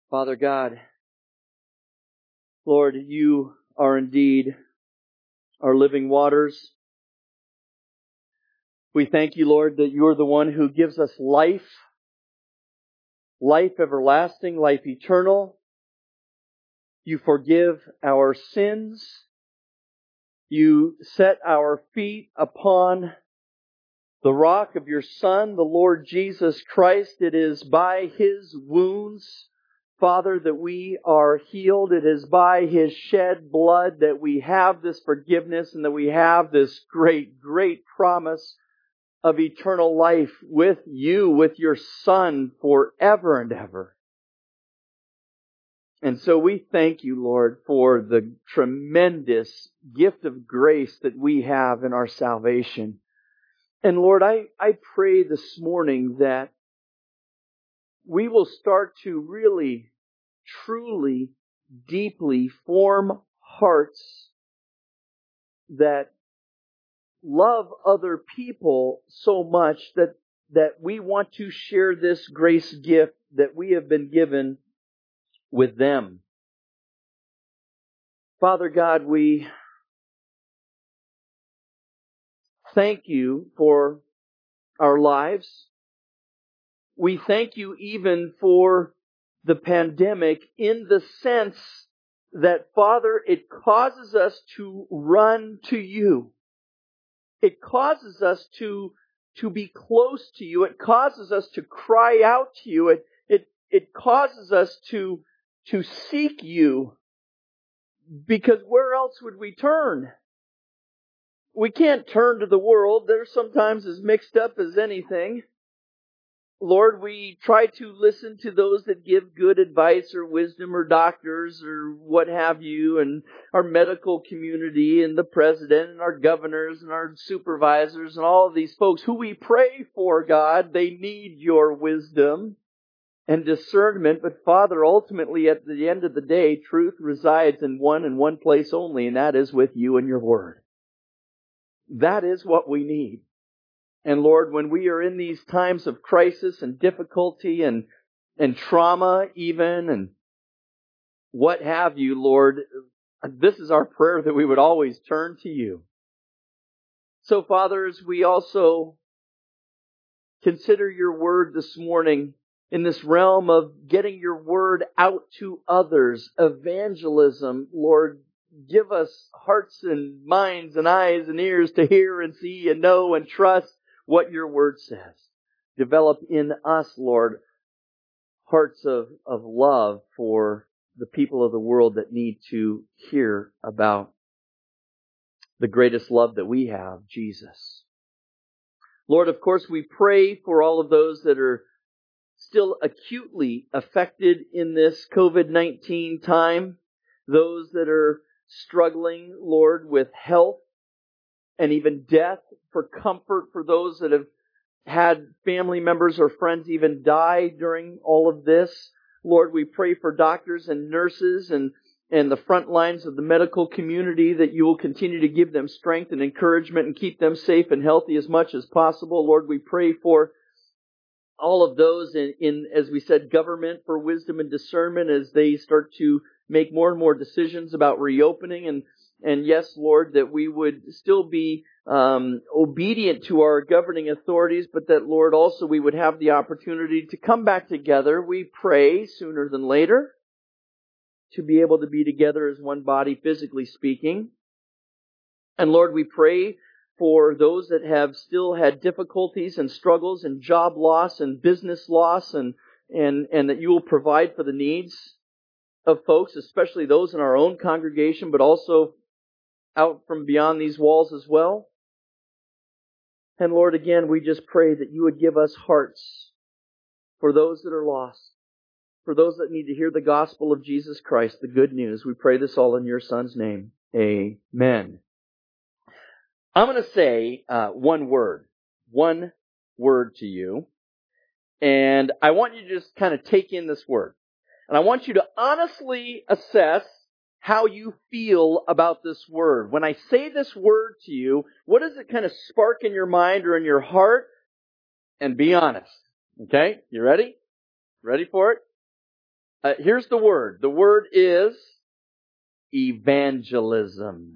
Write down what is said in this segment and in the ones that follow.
Father God, Lord, You are indeed our living waters. We thank You, Lord, that You're the one who gives us life everlasting, life eternal. You forgive our sins. You set our feet upon the rock of Your Son, the Lord Jesus Christ. It is by His wounds, Father, that we are healed. It is by His shed blood that we have this forgiveness and that we have this great, great promise of eternal life with You, with Your Son, forever and ever. And so we thank You, Lord, for the tremendous gift of grace that we have in our salvation. And Lord, I pray this morning that we will start to really, truly, deeply form hearts that love other people so much that we want to share this grace gift that we have been given with them. Father God, we thank You for our lives. We thank You even for the pandemic in the sense that, Father, it causes us to run to You. It causes us to be close to You. It causes us to cry out to You. It causes us to seek You. Because where else would we turn? We can't turn to the world. They're sometimes as mixed up as anything. Lord, we try to listen to those that give good advice or wisdom or doctors or what have you, and our medical community and the president and our governors and our supervisors and all of these folks who we pray for, God. They need Your wisdom and discernment. But Father, ultimately at the end of the day, truth resides in one place only, and that is with You and Your Word. That is what we need. And Lord, when we are in these times of crisis and difficulty and trauma even, and what have you, Lord, this is our prayer, that we would always turn to You. So, fathers, we also consider Your Word this morning in this realm of getting Your Word out to others, evangelism. Lord, give us hearts and minds and eyes and ears to hear and see and know and trust what Your Word says. Develop in us, Lord, hearts of love for the people of the world that need to hear about the greatest love that we have, Jesus. Lord, of course, we pray for all of those that are still acutely affected in this COVID-19 time. Those that are struggling, Lord, with health and even death, for comfort for those that have had family members or friends even die during all of this. Lord, we pray for doctors and nurses and the front lines of the medical community, that You will continue to give them strength and encouragement and keep them safe and healthy as much as possible. Lord, we pray for all of those in, as we said, government, for wisdom and discernment as they start to make more and more decisions about reopening. And yes, Lord, that we would still be obedient to our governing authorities, but that, Lord, also we would have the opportunity to come back together. We pray sooner than later to be able to be together as one body, physically speaking. And Lord, we pray for those that have still had difficulties and struggles and job loss and business loss, and that You will provide for the needs of folks, especially those in our own congregation, but also out from beyond these walls as well. And Lord, again, we just pray that You would give us hearts for those that are lost, for those that need to hear the gospel of Jesus Christ, the good news. We pray this all in Your Son's name. Amen. I'm going to say one word to you, and I want you to just kind of take in this word. And I want you to honestly assess how you feel about this word. When I say this word to you, what does it kind of spark in your mind or in your heart? And be honest. Okay? You ready? Ready for it? Here's the word. The word is evangelism.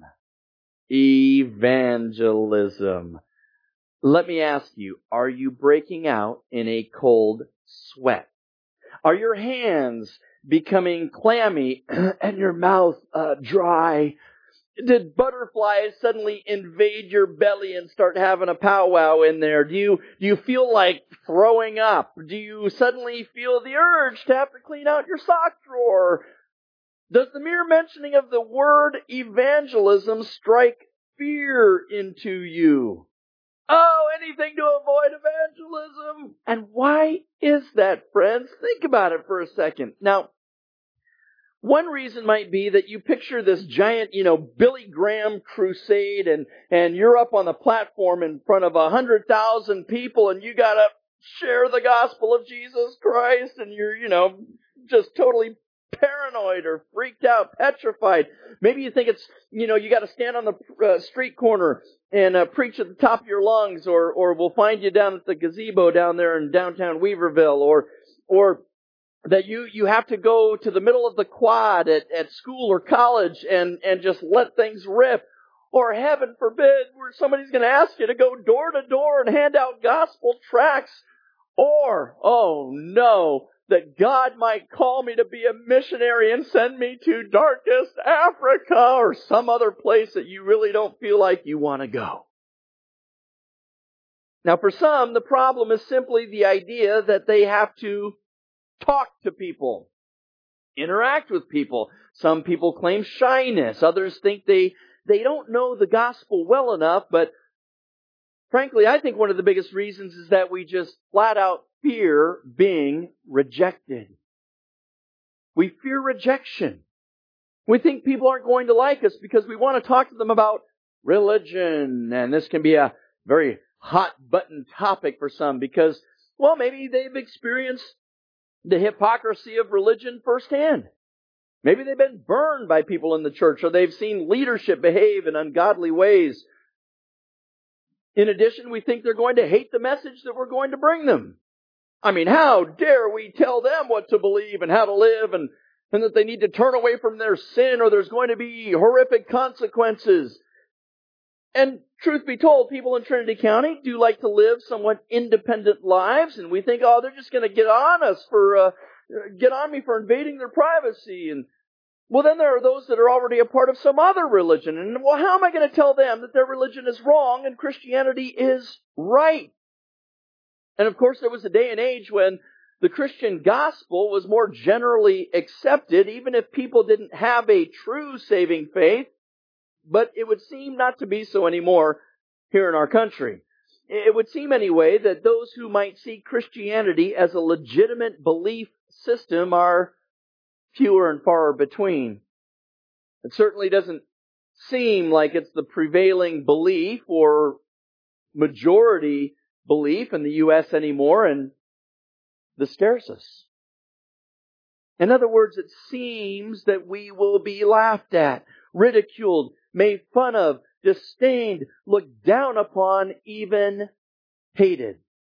Evangelism. Let me ask you, are you breaking out in a cold sweat? Are your hands becoming clammy and your mouth dry? Did butterflies suddenly invade your belly and start having a powwow in there? Do you feel like throwing up? Do you suddenly feel the urge to have to clean out your sock drawer? Does the mere mentioning of the word evangelism strike fear into you? Oh, anything to avoid evangelism. And why is that, friends? Think about it for a second. Now, one reason might be that you picture this giant, Billy Graham crusade and you're up on the platform in front of 100,000 people and you gotta share the gospel of Jesus Christ and you're, just totally paranoid or freaked out, petrified. Maybe you think it's, you gotta stand on the street corner and preach at the top of your lungs or we'll find you down at the gazebo down there in downtown Weaverville or that you have to go to the middle of the quad at school or college and just let things rip. Or heaven forbid, where somebody's going to ask you to go door to door and hand out gospel tracts. Or, oh no, that God might call me to be a missionary and send me to darkest Africa or some other place that you really don't feel like you want to go. Now for some, the problem is simply the idea that they have to talk to people, interact with people. Some people claim shyness. Others think they don't know the gospel well enough. But frankly, I think one of the biggest reasons is that we just flat out fear being rejected. We fear rejection. We think people aren't going to like us because we want to talk to them about religion. And this can be a very hot button topic for some because, well, maybe they've experienced the hypocrisy of religion firsthand. Maybe they've been burned by people in the church or they've seen leadership behave in ungodly ways. In addition, we think they're going to hate the message that we're going to bring them. I mean, how dare we tell them what to believe and how to live and that they need to turn away from their sin or there's going to be horrific consequences. And truth be told, people in Trinity County do like to live somewhat independent lives, and we think, oh, they're just going to get on me for invading their privacy. And well, then there are those that are already a part of some other religion. And well, how am I going to tell them that their religion is wrong and Christianity is right? And of course, there was a day and age when the Christian gospel was more generally accepted, even if people didn't have a true saving faith. But it would seem not to be so anymore here in our country. It would seem anyway that those who might see Christianity as a legitimate belief system are fewer and far between. It certainly doesn't seem like it's the prevailing belief or majority belief in the U.S. anymore, and this scares us. In other words, it seems that we will be laughed at, ridiculed, made fun of, disdained, looked down upon, even hated.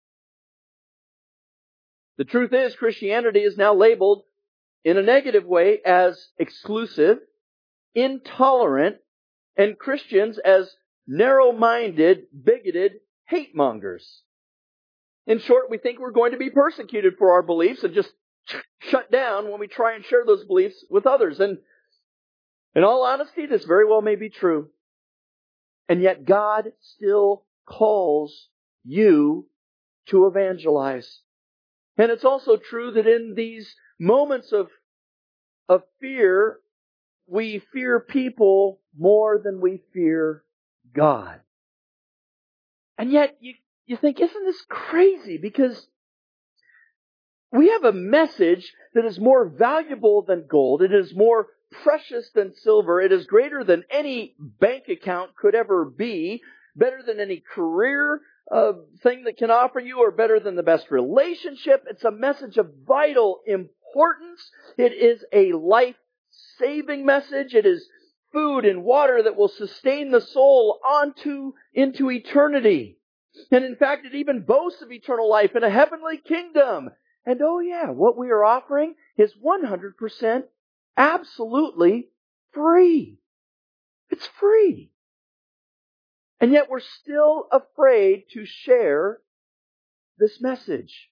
The truth is, Christianity is now labeled in a negative way as exclusive, intolerant, and Christians as narrow-minded, bigoted hate mongers. In short, we think we're going to be persecuted for our beliefs and just shut down when we try and share those beliefs with others. And in all honesty, this very well may be true. And yet God still calls you to evangelize. And it's also true that in these moments of fear, we fear people more than we fear God. And yet you think, isn't this crazy? Because we have a message that is more valuable than gold. It is more precious than silver. It is greater than any bank account could ever be, better than any career thing that can offer you, or better than the best relationship. It's a message of vital importance. It is a life-saving message. It is food and water that will sustain the soul into eternity. And in fact, it even boasts of eternal life in a heavenly kingdom. And oh yeah, what we are offering is 100% absolutely free. It's free. And yet we're still afraid to share this message.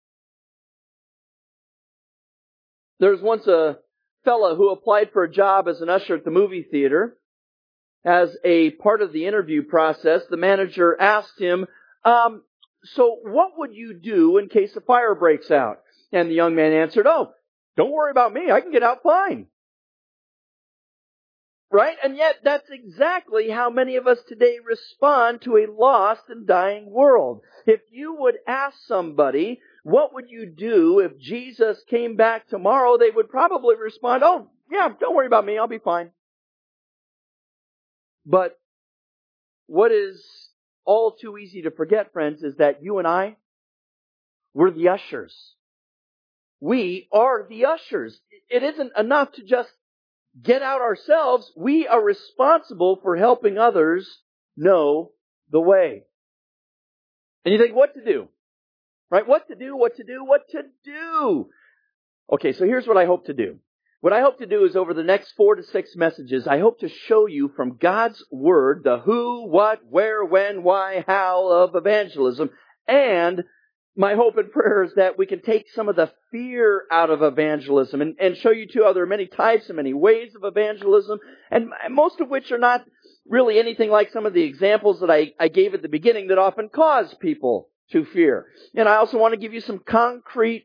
There was once a fellow who applied for a job as an usher at the movie theater. As a part of the interview process, the manager asked him, so what would you do in case a fire breaks out? And the young man answered, oh, don't worry about me. I can get out fine. Right? And yet that's exactly how many of us today respond to a lost and dying world. If you would ask somebody, what would you do if Jesus came back tomorrow? They would probably respond, oh, yeah, don't worry about me. I'll be fine. But what is all too easy to forget, friends, is that you and I, we're the ushers. We are the ushers. It isn't enough to just get out ourselves. We are responsible for helping others know the way. And you think, what to do? Right? What to do? Okay, so here's what I hope to do. What I hope to do is over the next 4 to 6 messages, I hope to show you from God's Word the who, what, where, when, why, how of evangelism. And my hope and prayer is that we can take some of the fear out of evangelism and show you too how there are many types and many ways of evangelism, and most of which are not really anything like some of the examples that I gave at the beginning that often cause people to fear. And I also want to give you some concrete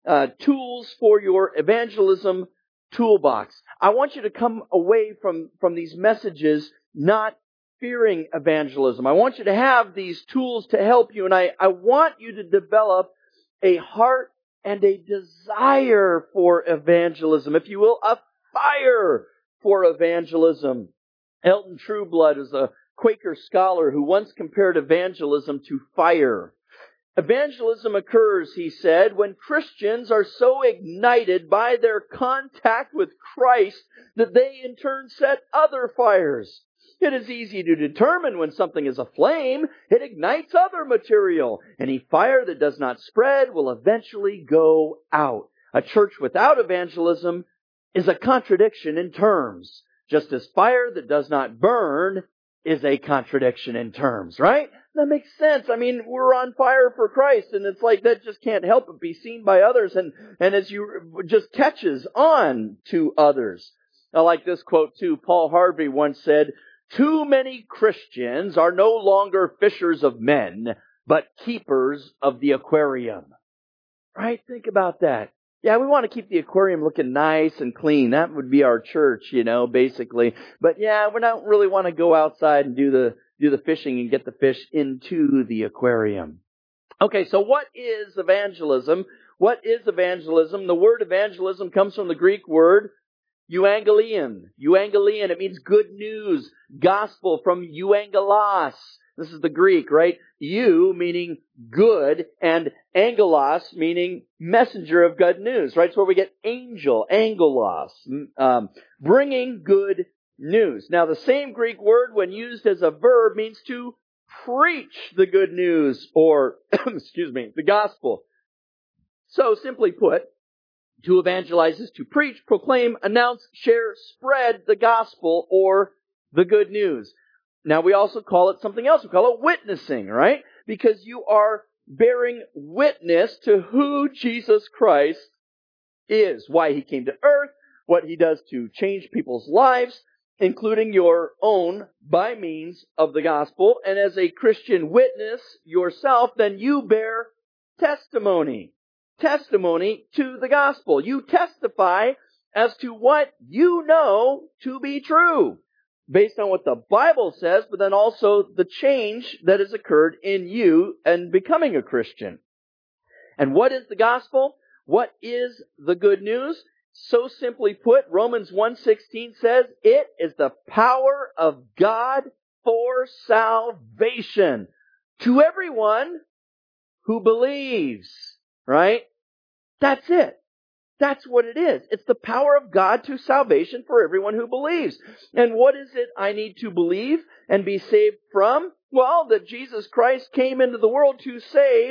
tools for your evangelism toolbox. I want you to come away from these messages not fearing evangelism. I want you to have these tools to help you, and I want you to develop a heart and a desire for evangelism, if you will, a fire for evangelism. Elton Trueblood is a Quaker scholar who once compared evangelism to fire. Evangelism occurs, he said, when Christians are so ignited by their contact with Christ that they in turn set other fires. It is easy to determine when something is aflame. It ignites other material. Any fire that does not spread will eventually go out. A church without evangelism is a contradiction in terms, just as fire that does not burn is a contradiction in terms, right? That makes sense. I mean, we're on fire for Christ, and it's like that just can't help but be seen by others, and as you just catches on to others. I like this quote too. Paul Harvey once said, "Too many Christians are no longer fishers of men, but keepers of the aquarium." Right? Think about that. Yeah, we want to keep the aquarium looking nice and clean. That would be our church, basically. But yeah, we don't really want to go outside and do the fishing and get the fish into the aquarium. Okay, so what is evangelism? What is evangelism? The word evangelism comes from the Greek word euangelion. Euangelion, it means good news. Gospel from euangelos. This is the Greek, right? Eu meaning good, and angelos meaning messenger of good news, right? It's where we get angel, angelos, bringing good news. Now, the same Greek word, when used as a verb, means to preach the good news, or, the gospel. So, simply put, to evangelize is to preach, proclaim, announce, share, spread the gospel or the good news. Now, we also call it something else. We call it witnessing, right? Because you are bearing witness to who Jesus Christ is, why He came to earth, what He does to change people's lives, including your own by means of the gospel. And as a Christian witness yourself, then you bear testimony. Testimony to the gospel. You testify as to what you know to be true, based on what the Bible says, but then also the change that has occurred in you and becoming a Christian. And what is the gospel? What is the good news? So simply put, Romans 1:16 says, it is the power of God for salvation to everyone who believes. Right? That's it. That's what it is. It's the power of God to salvation for everyone who believes. And what is it I need to believe and be saved from? Well, that Jesus Christ came into the world to save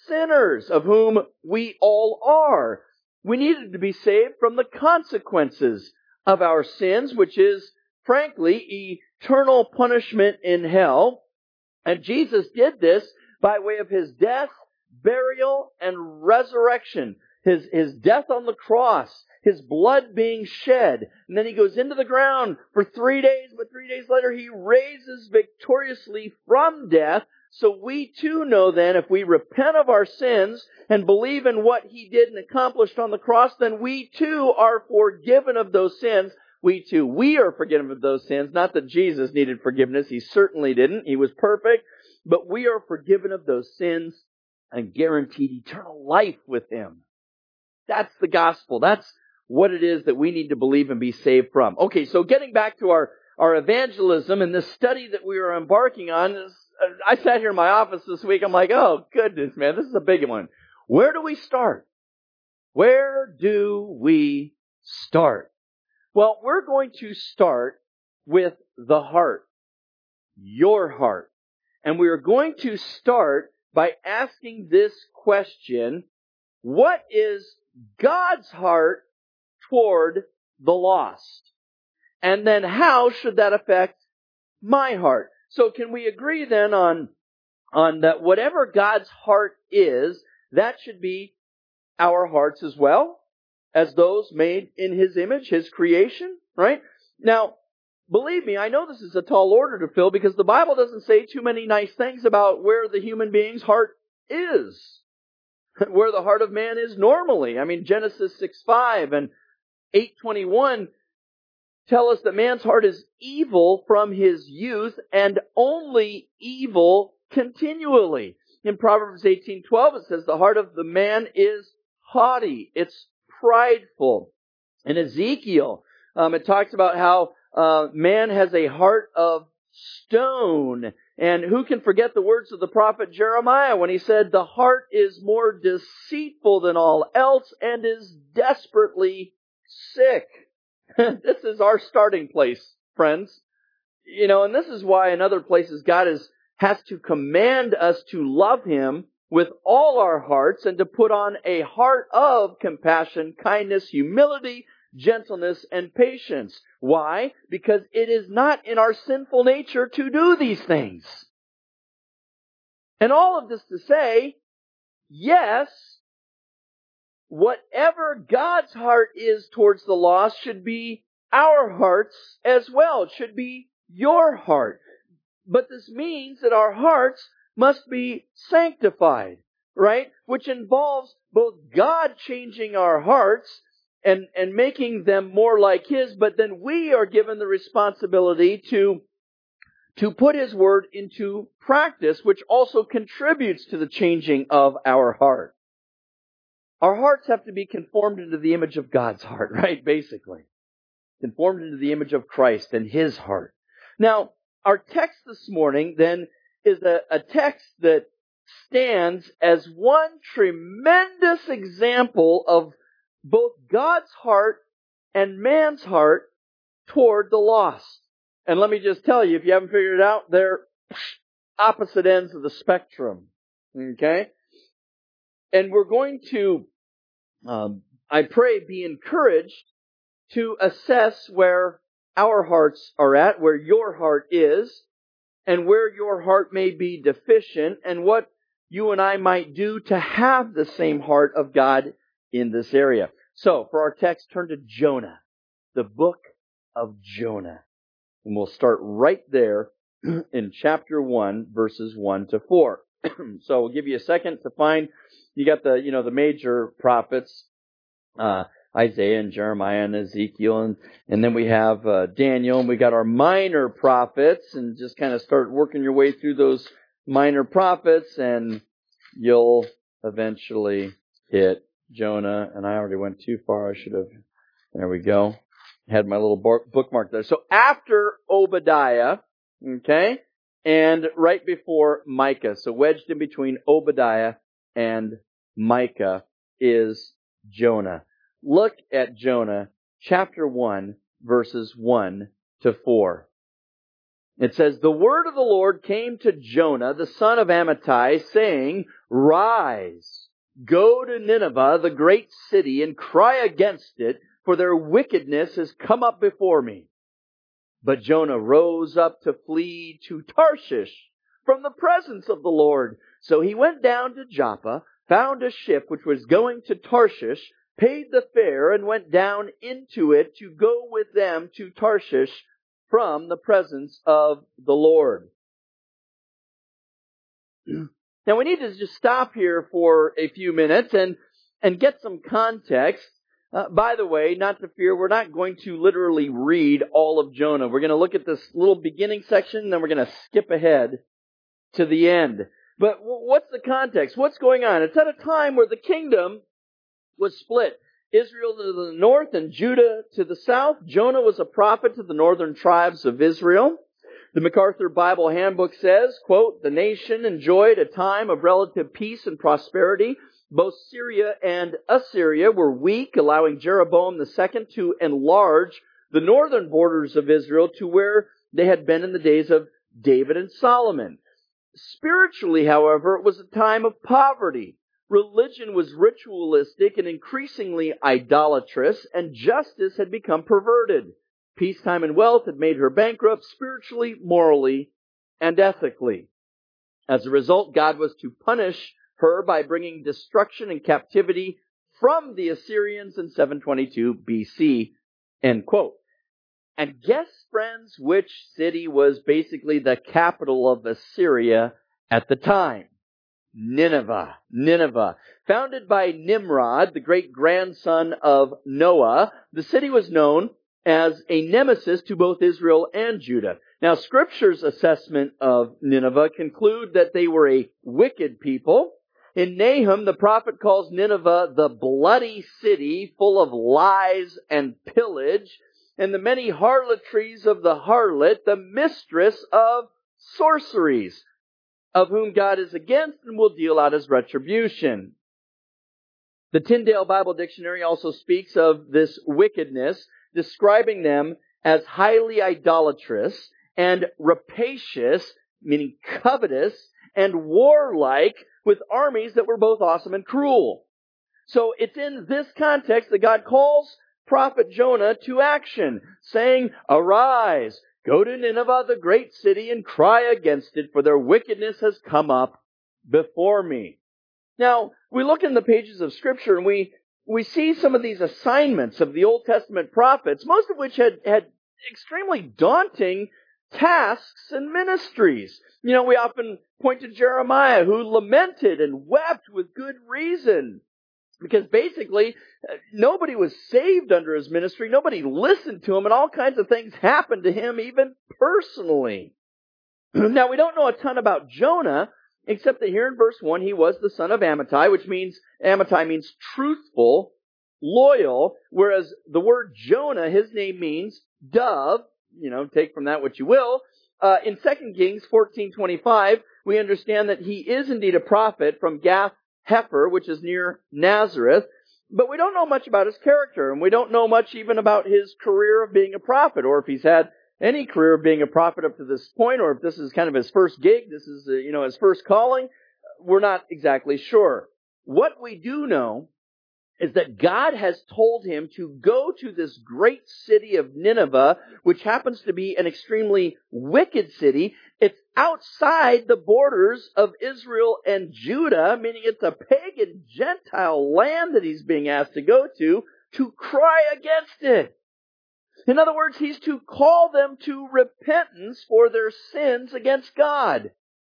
sinners, of whom we all are. We needed to be saved from the consequences of our sins, which is, frankly, eternal punishment in hell. And Jesus did this by way of His death, burial, and resurrection. His death on the cross, His blood being shed, and then He goes into the ground for 3 days, but 3 days later He raises victoriously from death. So we too know then, if we repent of our sins and believe in what He did and accomplished on the cross, then we too are forgiven of those sins. We are forgiven of those sins. Not that Jesus needed forgiveness. He certainly didn't. He was perfect. But we are forgiven of those sins and guaranteed eternal life with Him. That's the gospel. That's what it is that we need to believe and be saved from. Okay, so getting back to our evangelism and this study that we are embarking on, I sat here in my office this week. I'm like, oh, goodness, man, this is a big one. Where do we start? Where do we start? Well, we're going to start with the heart, your heart. And we are going to start by asking this question: what is God's heart toward the lost? And then how should that affect my heart? So can we agree then on that whatever God's heart is, that should be our hearts as well, as those made in His image, His creation, right? Now, believe me, I know this is a tall order to fill because the Bible doesn't say too many nice things about where the human being's heart is, where the heart of man is normally. I mean, Genesis 6:5 and 8:21 tell us that man's heart is evil from his youth and only evil continually. In Proverbs 18:12 it says the heart of the man is haughty, it's prideful. In Ezekiel, it talks about how man has a heart of stone. And who can forget the words of the prophet Jeremiah when he said, the heart is more deceitful than all else and is desperately sick. This is our starting place, friends. You know, and this is why in other places God has to command us to love Him with all our hearts and to put on a heart of compassion, kindness, humility, gentleness, and patience. Why? Because it is not in our sinful nature to do these things. And all of this to say, yes, whatever God's heart is towards the lost should be our hearts as well. It should be your heart. But this means that our hearts must be sanctified, right? Which involves both God changing our hearts and making them more like His, but then we are given the responsibility to put His Word into practice, which also contributes to the changing of our heart. Our hearts have to be conformed into the image of God's heart, right? Basically. Conformed into the image of Christ and His heart. Now, our text this morning then is a text that stands as one tremendous example of both God's heart and man's heart toward the lost. And let me just tell you, if you haven't figured it out, they're opposite ends of the spectrum. Okay? And we're going to, I pray, be encouraged to assess where our hearts are at, where your heart is, and where your heart may be deficient, and what you and I might do to have the same heart of God in this area. So, for our text, turn to Jonah, the book of Jonah. And we'll start right there in chapter 1, verses 1 to 4. So we'll give you a second to find, you got the major prophets, Isaiah and Jeremiah and Ezekiel, and then we have Daniel, and we got our minor prophets, and just kind of start working your way through those minor prophets, and you'll eventually hit Jonah. And I already went too far. I should have. There we go. Had my little bookmark there. So after Obadiah, okay, and right before Micah, so wedged in between Obadiah and Micah is Jonah. Look at Jonah, chapter 1, verses 1 to 4. It says, the word of the Lord came to Jonah, the son of Amittai, saying, "Rise, go to Nineveh, the great city, and cry against it, for their wickedness has come up before me." But Jonah rose up to flee to Tarshish from the presence of the Lord. So he went down to Joppa, found a ship which was going to Tarshish, paid the fare, and went down into it to go with them to Tarshish from the presence of the Lord. Now we need to just stop here for a few minutes and get some context. By the way, not to fear, we're not going to literally read all of Jonah. We're going to look at this little beginning section, and then we're going to skip ahead to the end. But what's the context? What's going on? It's at a time where the kingdom was split. Israel to the north and Judah to the south. Jonah was a prophet to the northern tribes of Israel. The MacArthur Bible Handbook says, quote, "The nation enjoyed a time of relative peace and prosperity. Both Syria and Assyria were weak, allowing Jeroboam II to enlarge the northern borders of Israel to where they had been in the days of David and Solomon. Spiritually, however, it was a time of poverty. Religion was ritualistic and increasingly idolatrous, and justice had become perverted. Peacetime and wealth had made her bankrupt spiritually, morally, and ethically. As a result, God was to punish her by bringing destruction and captivity from the Assyrians in 722 BC, end quote. And guess, friends, which city was basically the capital of Assyria at the time? Nineveh. Nineveh. Founded by Nimrod, the great-grandson of Noah, the city was known as a nemesis to both Israel and Judah. Now, Scripture's assessment of Nineveh conclude that they were a wicked people. In Nahum, the prophet calls Nineveh the bloody city, full of lies and pillage, and the many harlotries of the harlot, the mistress of sorceries, of whom God is against and will deal out his retribution. The Tyndale Bible Dictionary also speaks of this wickedness, describing them as highly idolatrous and rapacious, meaning covetous, and warlike, with armies that were both awesome and cruel. So it's in this context that God calls prophet Jonah to action, saying, "Arise, go to Nineveh, the great city, and cry against it, for their wickedness has come up before me." Now, we look in the pages of Scripture and we see some of these assignments of the Old Testament prophets, most of which had extremely daunting tasks and ministries. You know, we often point to Jeremiah, who lamented and wept with good reason. Because basically, nobody was saved under his ministry. Nobody listened to him, and all kinds of things happened to him, even personally. Now, we don't know a ton about Jonah, except that here in verse 1, he was the son of Amittai, which means, Amittai means truthful, loyal, whereas the word Jonah, his name means dove. You know, take from that what you will. In 2 Kings 14:25, we understand that he is indeed a prophet from Gath Hepher, which is near Nazareth, but we don't know much about his character, and we don't know much even about his career of being a prophet, or if he's had any career of being a prophet up to this point, or if this is kind of his first gig, this is, his first calling. We're not exactly sure. What we do know is that God has told him to go to this great city of Nineveh, which happens to be an extremely wicked city. It's outside the borders of Israel and Judah, meaning it's a pagan Gentile land that he's being asked to go to cry against it. In other words, he's to call them to repentance for their sins against God.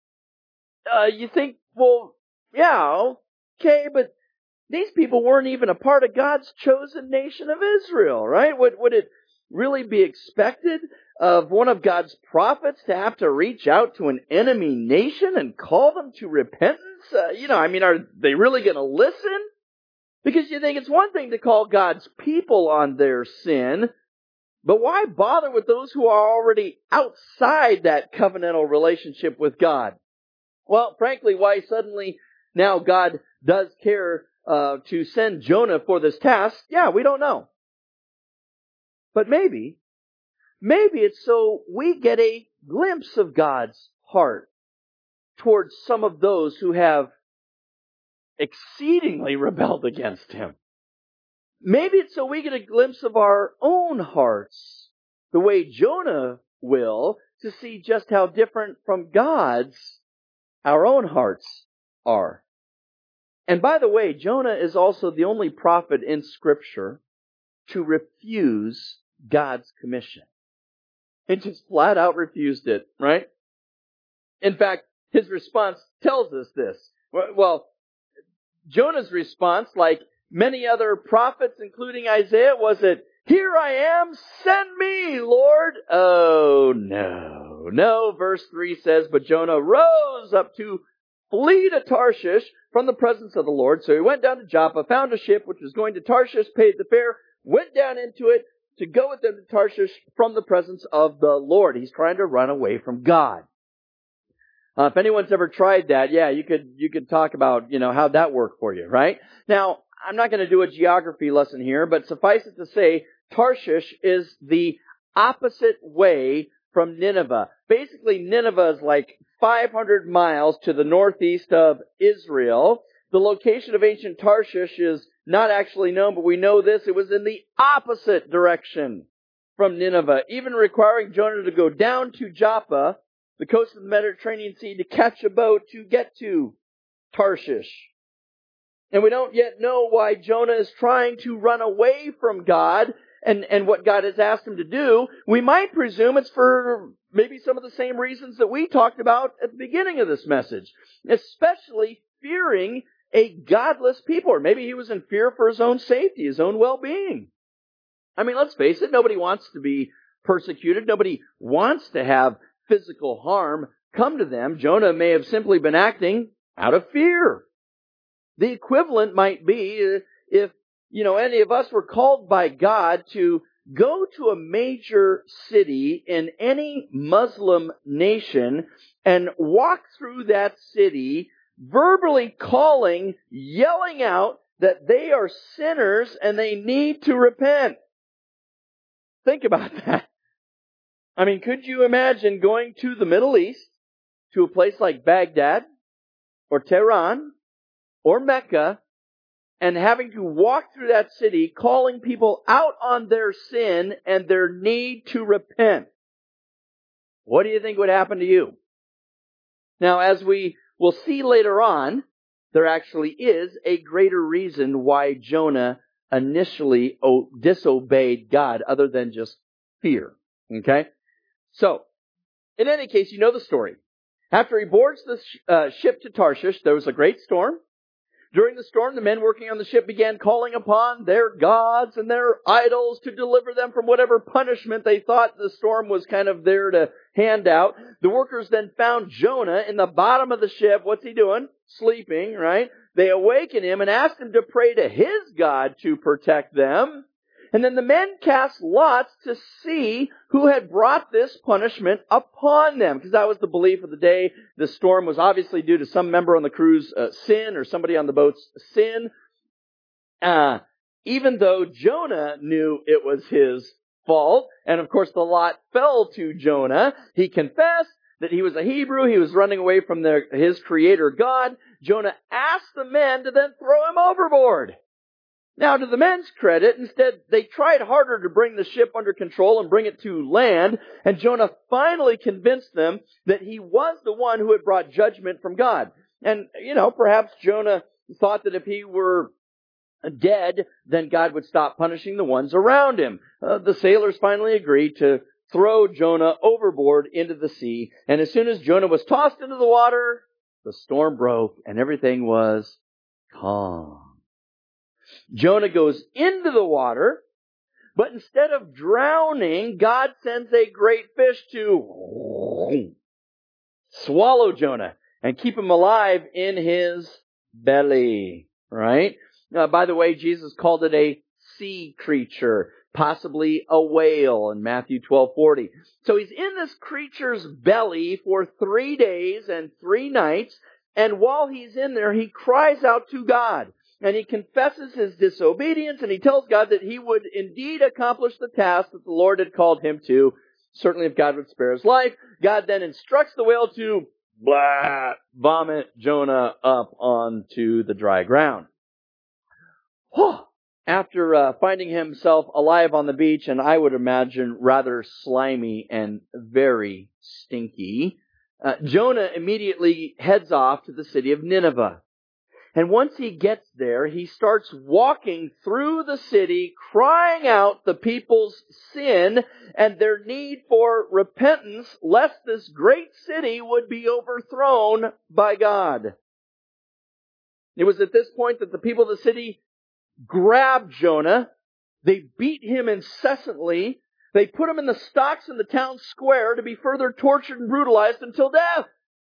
You think, well, yeah, okay, but these people weren't even a part of God's chosen nation of Israel, right? Would it really be expected of one of God's prophets to have to reach out to an enemy nation and call them to repentance? Are they really going to listen? Because you think it's one thing to call God's people on their sin, but why bother with those who are already outside that covenantal relationship with God? Well, frankly, why suddenly now God does care to send Jonah for this task, yeah, we don't know. But maybe it's so we get a glimpse of God's heart towards some of those who have exceedingly rebelled against Him. Maybe it's so we get a glimpse of our own hearts, the way Jonah will, to see just how different from God's our own hearts are. And by the way, Jonah is also the only prophet in Scripture to refuse God's commission. He just flat out refused it, right? In fact, his response tells us this. Well, Jonah's response, like many other prophets, including Isaiah, was that, "Here I am, send me, Lord." Oh, no. No, verse 3 says, "But Jonah rose up to flee to Tarshish from the presence of the Lord. So he went down to Joppa, found a ship which was going to Tarshish, paid the fare, went down into it to go with them to Tarshish from the presence of the Lord." He's trying to run away from God. If anyone's ever tried that, yeah, you could talk about, how'd that work for you, right? Now, I'm not going to do a geography lesson here, but suffice it to say, Tarshish is the opposite way from Nineveh. Basically, Nineveh is like 500 miles to the northeast of Israel. The location of ancient Tarshish is not actually known, but we know this. It was in the opposite direction from Nineveh, even requiring Jonah to go down to Joppa, the coast of the Mediterranean Sea, to catch a boat to get to Tarshish. And we don't yet know why Jonah is trying to run away from God and what God has asked him to do. We might presume it's for maybe some of the same reasons that we talked about at the beginning of this message, especially fearing a godless people. Or maybe he was in fear for his own safety, his own well-being. I mean, let's face it, nobody wants to be persecuted. Nobody wants to have physical harm come to them. Jonah may have simply been acting out of fear. The equivalent might be if, any of us were called by God to go to a major city in any Muslim nation and walk through that city verbally calling, yelling out that they are sinners and they need to repent. Think about that. I mean, could you imagine going to the Middle East, to a place like Baghdad, or Tehran, or Mecca, and having to walk through that city calling people out on their sin and their need to repent? What do you think would happen to you? Now, as we will see later on, there actually is a greater reason why Jonah initially disobeyed God other than just fear. Okay? So, in any case, you know the story. After he boards the ship to Tarshish, there was a great storm. During the storm, the men working on the ship began calling upon their gods and their idols to deliver them from whatever punishment they thought the storm was kind of there to hand out. The workers then found Jonah in the bottom of the ship. What's he doing? Sleeping, right? They awaken him and ask him to pray to his God to protect them. And then the men cast lots to see who had brought this punishment upon them. Because that was the belief of the day. The storm was obviously due to some member on the crew's sin or somebody on the boat's sin. Even though Jonah knew it was his fault. And of course the lot fell to Jonah. He confessed that he was a Hebrew. He was running away from his creator God. Jonah asked the men to then throw him overboard. Now, to the men's credit, instead, they tried harder to bring the ship under control and bring it to land, and Jonah finally convinced them that he was the one who had brought judgment from God. And, perhaps Jonah thought that if he were dead, then God would stop punishing the ones around him. The sailors finally agreed to throw Jonah overboard into the sea, and as soon as Jonah was tossed into the water, the storm broke and everything was calm. Jonah goes into the water, but instead of drowning, God sends a great fish to swallow Jonah and keep him alive in his belly, right? By the way, Jesus called it a sea creature, possibly a whale in Matthew 12:40. So he's in this creature's belly for 3 days and 3 nights, and while he's in there, he cries out to God. And he confesses his disobedience, and he tells God that he would indeed accomplish the task that the Lord had called him to, certainly if God would spare his life. God then instructs the whale to blah, vomit Jonah up onto the dry ground. After finding himself alive on the beach, and I would imagine rather slimy and very stinky, Jonah immediately heads off to the city of Nineveh. And once he gets there, he starts walking through the city, crying out the people's sin and their need for repentance, lest this great city would be overthrown by God. It was at this point that the people of the city grabbed Jonah. They beat him incessantly. They put him in the stocks in the town square to be further tortured and brutalized until death.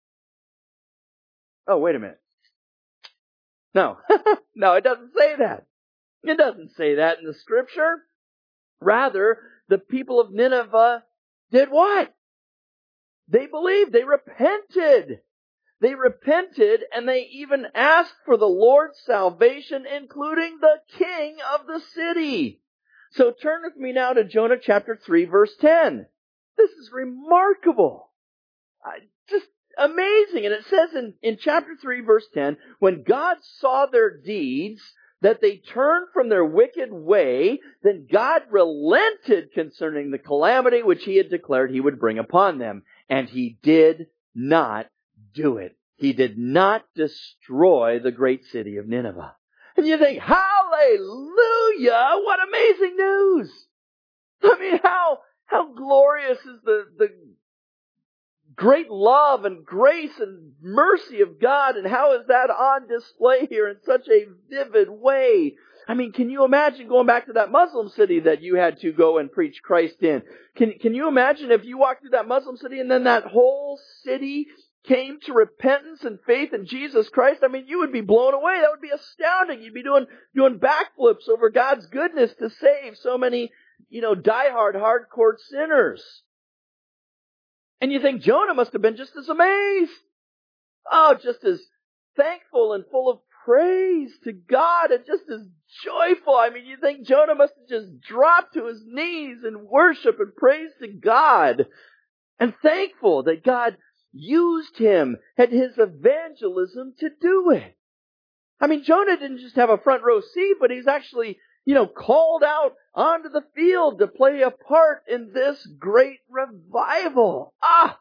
Oh, wait a minute. No, no, it doesn't say that. It doesn't say that in the scripture. Rather, the people of Nineveh did what? They believed. They repented. They repented, and they even asked for the Lord's salvation, including the king of the city. So turn with me now to Jonah chapter 3, verse 10. This is remarkable. Just amazing. And it says in chapter 3, verse 10, when God saw their deeds, that they turned from their wicked way, then God relented concerning the calamity which he had declared he would bring upon them. And he did not do it. He did not destroy the great city of Nineveh. And you think, hallelujah, what amazing news! I mean, how glorious is the great love and grace and mercy of God, and how is that on display here in such a vivid way? I mean, can you imagine going back to that Muslim city that you had to go and preach Christ in? Can you imagine if you walked through that Muslim city and then that whole city came to repentance and faith in Jesus Christ? I mean, you would be blown away. That would be astounding. You'd be doing backflips over God's goodness to save so many, diehard, hardcore sinners. And you think Jonah must have been just as amazed. Oh, just as thankful and full of praise to God and just as joyful. I mean, you think Jonah must have just dropped to his knees in worship and praise to God and thankful that God used him and his evangelism to do it. I mean, Jonah didn't just have a front row seat, but he's actually, called out onto the field to play a part in this great revival.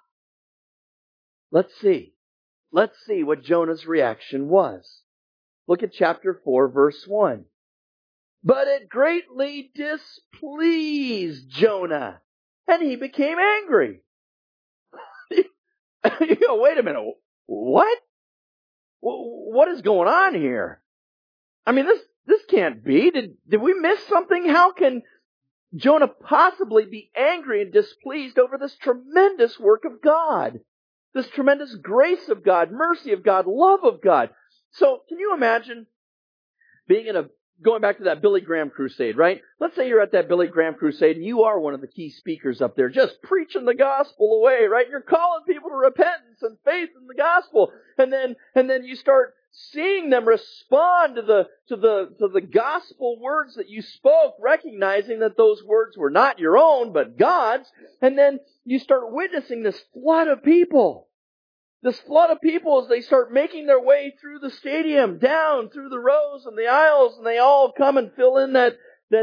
Let's see what Jonah's reaction was. Look at chapter 4, verse 1. But it greatly displeased Jonah, and he became angry. Wait a minute. What? What is going on here? I mean, this can't be. Did we miss something? How can Jonah possibly be angry and displeased over this tremendous work of God? This tremendous grace of God, mercy of God, love of God. So, can you imagine being going back to that Billy Graham crusade, right? Let's say you're at that Billy Graham crusade and you are one of the key speakers up there just preaching the gospel away, right? You're calling people to repentance and faith in the gospel. And then you start seeing them respond to the gospel words that you spoke, recognizing that those words were not your own, but God's. And then you start witnessing this flood of people. This flood of people as they start making their way through the stadium, down through the rows and the aisles, and they all come and fill in that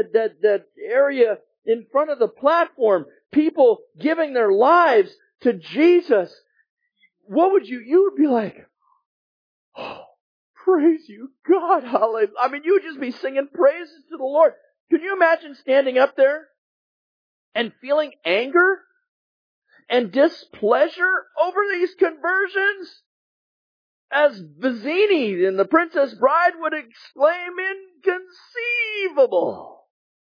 area in front of the platform. People giving their lives to Jesus. What would you would be like, oh, praise you, God, hallelujah. I mean, you would just be singing praises to the Lord. Can you imagine standing up there and feeling anger and displeasure over these conversions? As Vizzini in The Princess Bride would exclaim, inconceivable.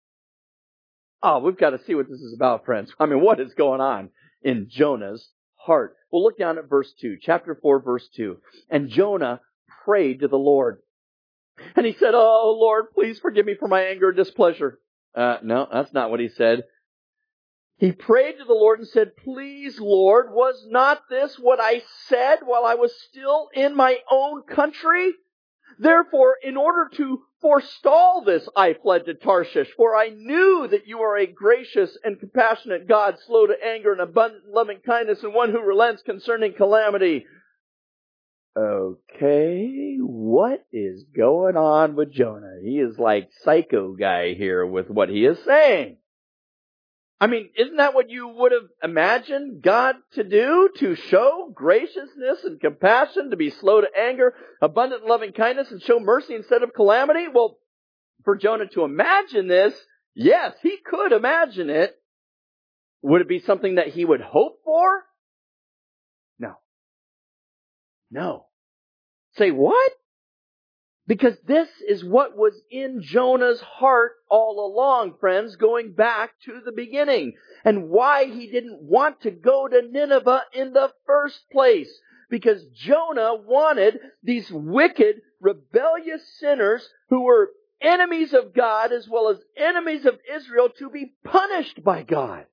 Oh, we've got to see what this is about, friends. I mean, what is going on in Jonah's heart? Well, look down at verse 2, chapter 4, verse 2. And Jonah prayed to the Lord. And he said, oh, Lord, please forgive me for my anger and displeasure. No, that's not what he said. He prayed to the Lord and said, please, Lord, was not this what I said while I was still in my own country? Therefore, in order to forestall this, I fled to Tarshish, for I knew that you are a gracious and compassionate God, slow to anger and abundant loving kindness, and one who relents concerning calamity. okay, what is going on with Jonah? He is like psycho guy here with what he is saying. I mean, isn't that what you would have imagined God to do? To show graciousness and compassion, to be slow to anger, abundant in loving kindness, and show mercy instead of calamity? Well, for Jonah to imagine this, yes, he could imagine it. Would it be something that he would hope for? No. No. Say what? Because this is what was in Jonah's heart all along, friends, going back to the beginning. And why he didn't want to go to Nineveh in the first place. Because Jonah wanted these wicked, rebellious sinners who were enemies of God as well as enemies of Israel to be punished by God.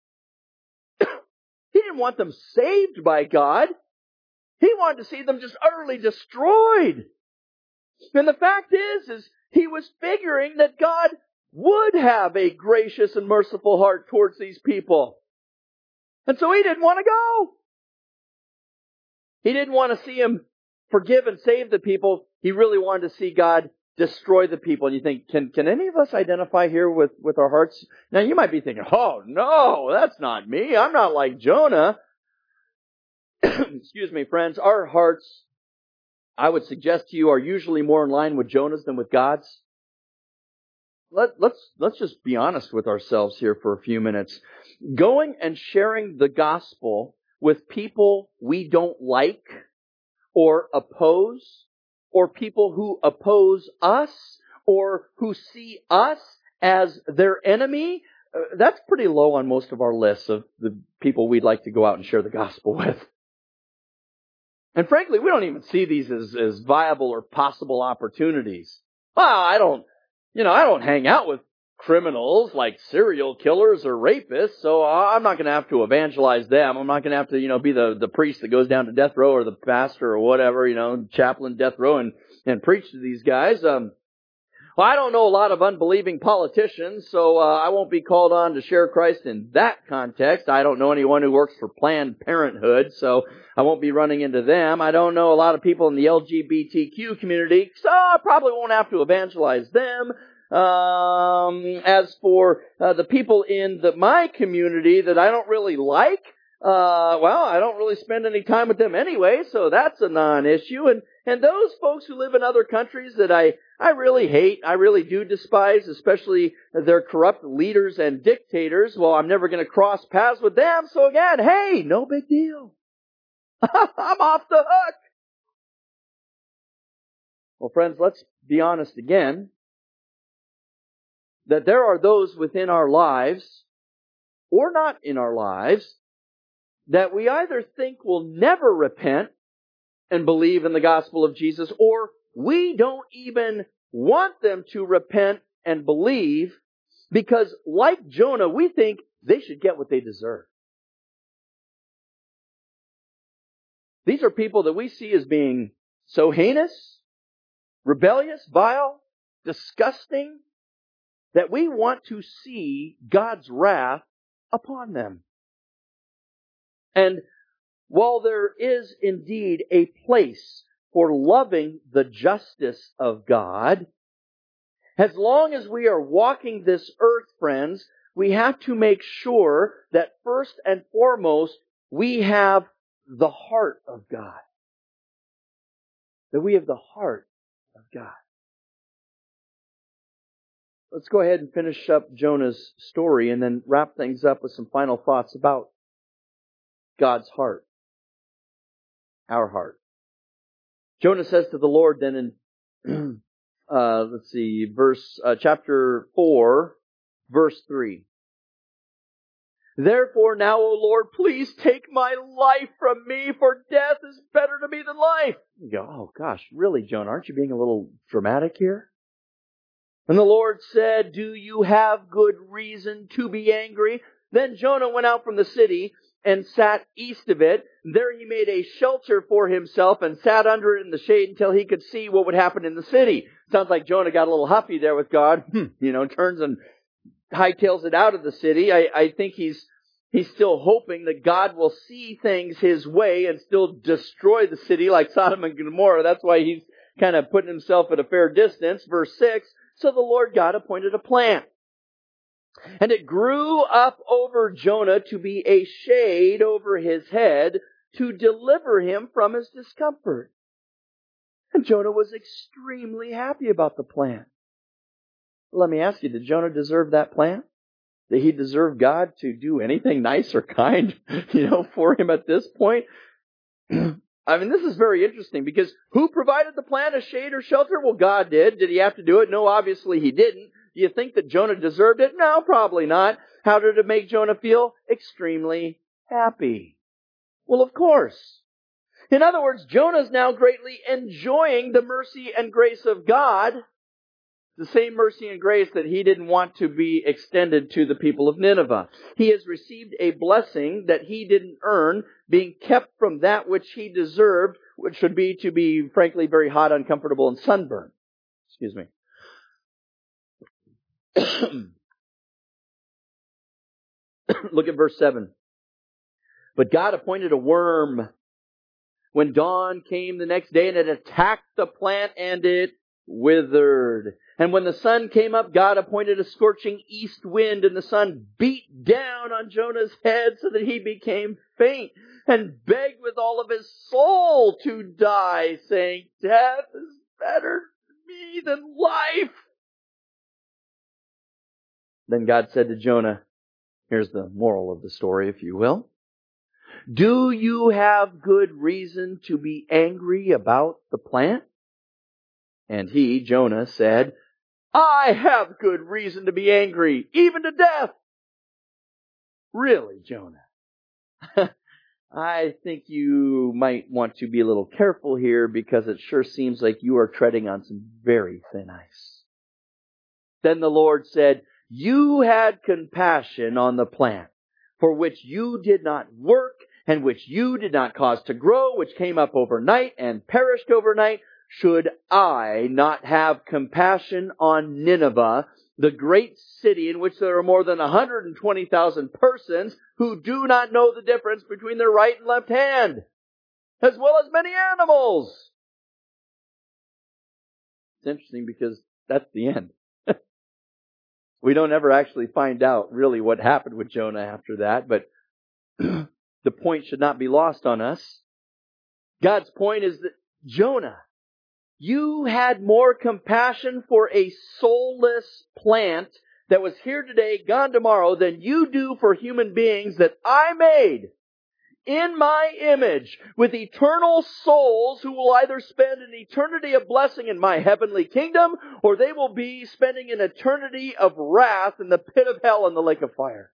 He didn't want them saved by God. He wanted to see them just utterly destroyed. And the fact is he was figuring that God would have a gracious and merciful heart towards these people. And so he didn't want to go. He didn't want to see Him forgive and save the people. He really wanted to see God destroy the people. And you think, can any of us identify here with our hearts? Now you might be thinking, oh no, that's not me. I'm not like Jonah. Excuse me, friends. Our hearts, I would suggest to you, are usually more in line with Jonah's than with God's. Let's just be honest with ourselves here for a few minutes. Going and sharing the gospel with people we don't like or oppose, or people who oppose us or who see us as their enemy, that's pretty low on most of our lists of the people we'd like to go out and share the gospel with. And frankly, we don't even see these as viable or possible opportunities. Well, I don't hang out with criminals like serial killers or rapists, so I'm not going to have to evangelize them. I'm not going to have to, be the priest that goes down to death row or the pastor or whatever, chaplain death row and preach to these guys. Well, I don't know a lot of unbelieving politicians, so I won't be called on to share Christ in that context. I don't know anyone who works for Planned Parenthood, so I won't be running into them. I don't know a lot of people in the LGBTQ community, so I probably won't have to evangelize them. As for the people in my community that I don't really like, I don't really spend any time with them anyway, so that's a non-issue. And those folks who live in other countries that I really hate, I really do despise, especially their corrupt leaders and dictators, well, I'm never going to cross paths with them, so again, hey, no big deal. I'm off the hook. Well, friends, let's be honest again, that there are those within our lives, or not in our lives, that we either think will never repent and believe in the gospel of Jesus, or we don't even want them to repent and believe because, like Jonah, we think they should get what they deserve. These are people that we see as being so heinous, rebellious, vile, disgusting, that we want to see God's wrath upon them. And while there is indeed a place for loving the justice of God, as long as we are walking this earth, friends, we have to make sure that first and foremost, we have the heart of God. That we have the heart of God. Let's go ahead and finish up Jonah's story and then wrap things up with some final thoughts about God's heart. Our heart. Jonah says to the Lord then in, chapter 4, verse 3. Therefore now, O Lord, please take my life from me, for death is better to me than life. You go, oh gosh, really, Jonah, aren't you being a little dramatic here? And the Lord said, do you have good reason to be angry? Then Jonah went out from the city and sat east of it. There he made a shelter for himself and sat under it in the shade until he could see what would happen in the city. Sounds like Jonah got a little huffy there with God. Turns and hightails it out of the city. I think he's He's still hoping that God will see things His way and still destroy the city like Sodom and Gomorrah. That's why he's kind of putting himself at a fair distance. Verse 6, so the Lord God appointed a plant. And it grew up over Jonah to be a shade over his head to deliver him from his discomfort. And Jonah was extremely happy about the plant. Let me ask you, did Jonah deserve that plant? Did he deserve God to do anything nice or kind, for him at this point? I mean, this is very interesting because who provided the plant a shade or shelter? Well, God did. Did He have to do it? No, obviously He didn't. Do you think that Jonah deserved it? No, probably not. How did it make Jonah feel? Extremely happy. Well, of course. In other words, Jonah's now greatly enjoying the mercy and grace of God. The same mercy and grace that he didn't want to be extended to the people of Nineveh. He has received a blessing that he didn't earn, being kept from that which he deserved, which would be to be, frankly, very hot, uncomfortable, and sunburned. Excuse me. Look at verse 7. But God appointed a worm when dawn came the next day, and it attacked the plant, and it withered. And when the sun came up, God appointed a scorching east wind, and the sun beat down on Jonah's head so that he became faint and begged with all of his soul to die, saying, death is better to me than life. Then God said to Jonah, here's the moral of the story, if you will. Do you have good reason to be angry about the plant? And he, Jonah, said, I have good reason to be angry, even to death. Really, Jonah? I think you might want to be a little careful here because it sure seems like you are treading on some very thin ice. Then the Lord said, you had compassion on the plant, for which you did not work, and which you did not cause to grow, which came up overnight and perished overnight. Should I not have compassion on Nineveh, the great city in which there are more than 120,000 persons who do not know the difference between their right and left hand, as well as many animals? It's interesting because that's the end. We don't ever actually find out really what happened with Jonah after that, but the point should not be lost on us. God's point is that Jonah, you had more compassion for a soulless plant that was here today, gone tomorrow, than you do for human beings that I made in my image with eternal souls who will either spend an eternity of blessing in my heavenly kingdom or they will be spending an eternity of wrath in the pit of hell and the lake of fire.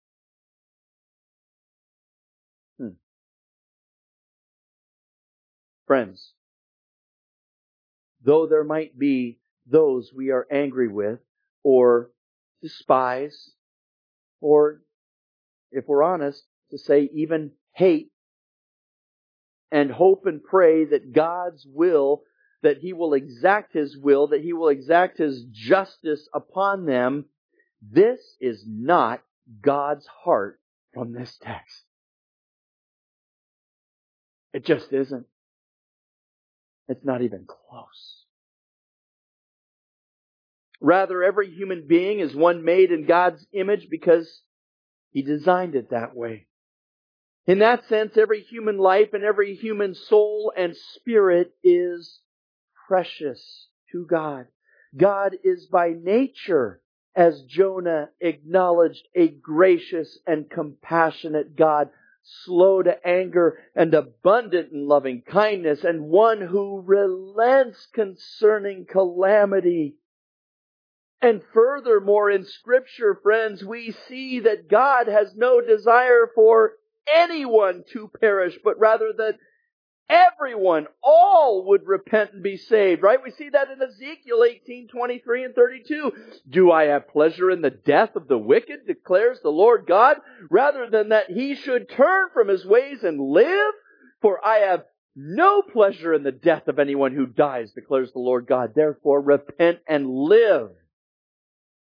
Friends, though there might be those we are angry with or despise, or if we're honest, to say even hate, and hope and pray that God's will, that He will exact His will, that He will exact His justice upon them, this is not God's heart from this text. It just isn't. It's not even close. Rather, every human being is one made in God's image because He designed it that way. In that sense, every human life and every human soul and spirit is precious to God. God is by nature, as Jonah acknowledged, a gracious and compassionate God, slow to anger and abundant in loving kindness, and one who relents concerning calamity. And furthermore, in Scripture, friends, we see that God has no desire for anyone to perish, but rather that everyone, all would repent and be saved, right? We see that in Ezekiel 18:23 and 32. Do I have pleasure in the death of the wicked, declares the Lord God, rather than that he should turn from his ways and live? For I have no pleasure in the death of anyone who dies, declares the Lord God. Therefore, repent and live.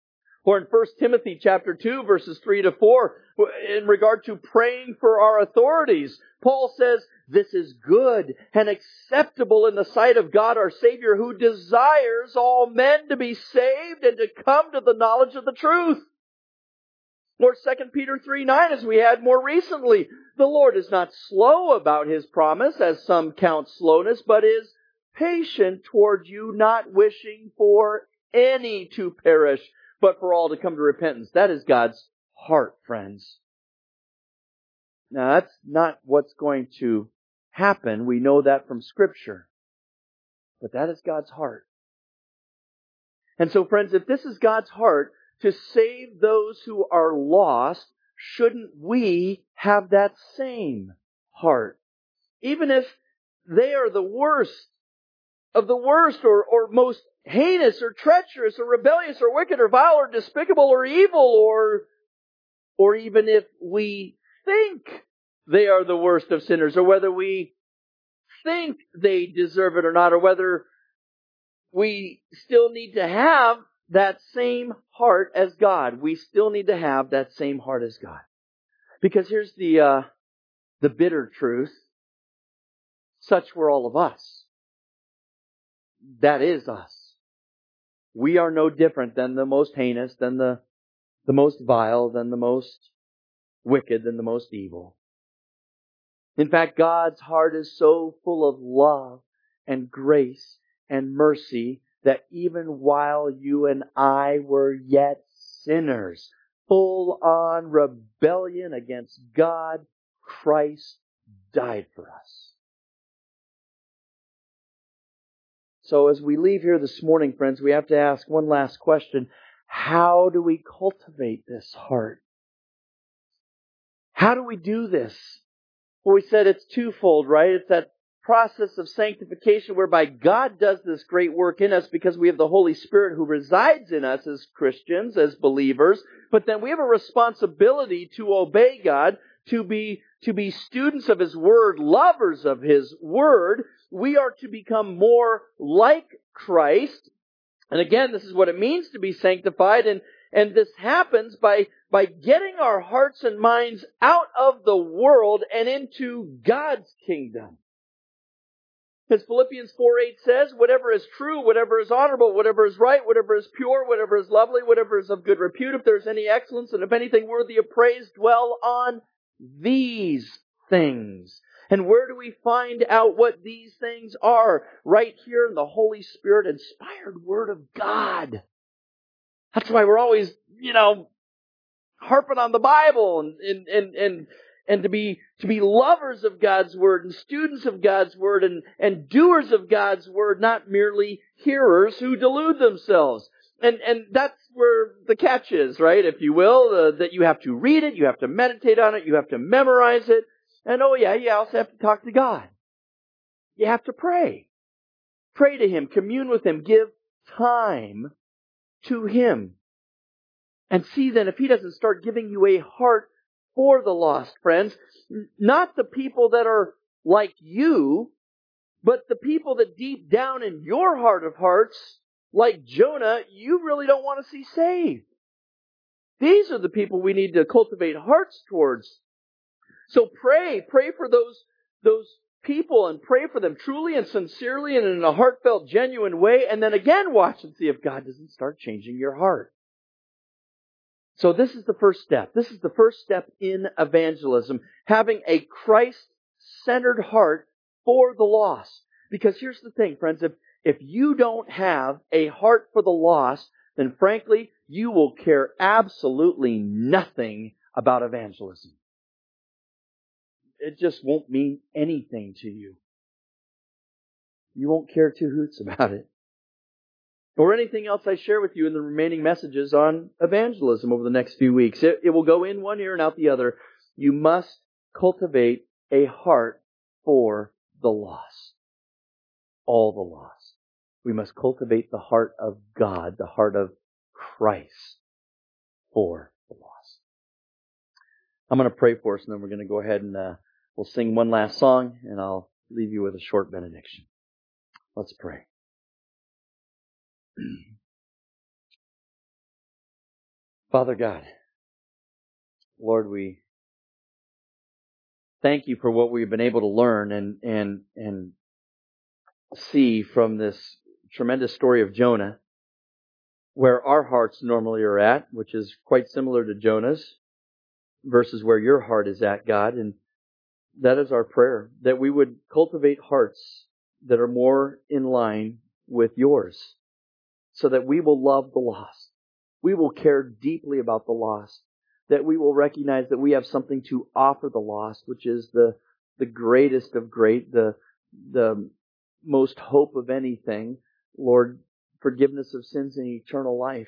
Or in 1 Timothy chapter 2, verses 3 to 4, in regard to praying for our authorities, Paul says, "This is good and acceptable in the sight of God our Savior, who desires all men to be saved and to come to the knowledge of the truth." Or 2 Peter 3:9, as we had more recently, "The Lord is not slow about His promise, as some count slowness, but is patient toward you, not wishing for any to perish, but for all to come to repentance." That is God's heart, friends. Now, that's not what's going to happen. We know that from Scripture. But that is God's heart. And so, friends, if this is God's heart to save those who are lost, shouldn't we have that same heart? Even if they are the worst of the worst, or most heinous, or treacherous, or rebellious, or wicked, or vile, or despicable, or evil, or even if we think they are the worst of sinners, or whether we think they deserve it or not, or whether we still need to have that same heart as God. We still need to have that same heart as God. Because here's the bitter truth. Such were all of us. That is us. We are no different than the most heinous, than the most vile, than the most wicked, than the most evil. In fact, God's heart is so full of love and grace and mercy that even while you and I were yet sinners, full on rebellion against God, Christ died for us. So as we leave here this morning, friends, we have to ask one last question. How do we cultivate this heart? How do we do this? Well, we said it's twofold, right? It's that process of sanctification whereby God does this great work in us because we have the Holy Spirit who resides in us as Christians, as believers. But then we have a responsibility to obey God, to be students of His Word, lovers of His Word. We are to become more like Christ. And again, this is what it means to be sanctified. And this happens by getting our hearts and minds out of the world and into God's kingdom. As Philippians 4:8 says, whatever is true, whatever is honorable, whatever is right, whatever is pure, whatever is lovely, whatever is of good repute, if there is any excellence, and if anything worthy of praise, dwell on these things. And where do we find out what these things are? Right here in the Holy Spirit inspired Word of God. That's why we're always, harping on the Bible and to be lovers of God's Word and students of God's Word and doers of God's Word, not merely hearers who delude themselves. And that's where the catch is, right? If you will, that you have to read it, you have to meditate on it, you have to memorize it, and you also have to talk to God. You have to pray. Pray to Him, commune with Him, give time to Him. And see then if He doesn't start giving you a heart for the lost, friends, not the people that are like you, but the people that deep down in your heart of hearts, like Jonah, you really don't want to see saved. These are the people we need to cultivate hearts towards. So pray for those people and pray for them truly and sincerely and in a heartfelt, genuine way, and then again watch and see if God doesn't start changing your heart. So this is the first step. This is the first step in evangelism, having a Christ-centered heart for the lost. Because here's the thing, friends, if you don't have a heart for the lost, then frankly, you will care absolutely nothing about evangelism. It just won't mean anything to you. You won't care two hoots about it. Or anything else I share with you in the remaining messages on evangelism over the next few weeks. It will go in one ear and out the other. You must cultivate a heart for the lost. All the lost. We must cultivate the heart of God, the heart of Christ for the lost. I'm going to pray for us, and then we're going to go ahead and we'll sing one last song, and I'll leave you with a short benediction. Let's pray. Father God, Lord, we thank you for what we've been able to learn and see from this tremendous story of Jonah, where our hearts normally are at, which is quite similar to Jonah's, versus where your heart is at, God. And that is our prayer, that we would cultivate hearts that are more in line with yours, so that we will love the lost. We will care deeply about the lost, that we will recognize that we have something to offer the lost, which is the greatest of great, the most hope of anything, Lord, forgiveness of sins and eternal life.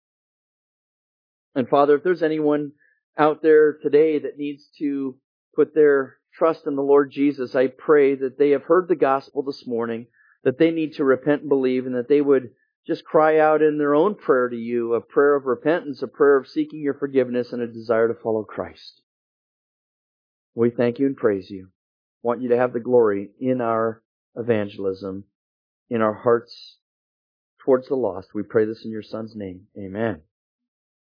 And Father, if there's anyone out there today that needs to put their trust in the Lord Jesus, I pray that they have heard the gospel this morning, that they need to repent and believe, and that they would just cry out in their own prayer to you, a prayer of repentance, a prayer of seeking your forgiveness, and a desire to follow Christ. We thank you and praise you. Want you to have the glory in our evangelism, in our hearts towards the lost. We pray this in your Son's name. Amen.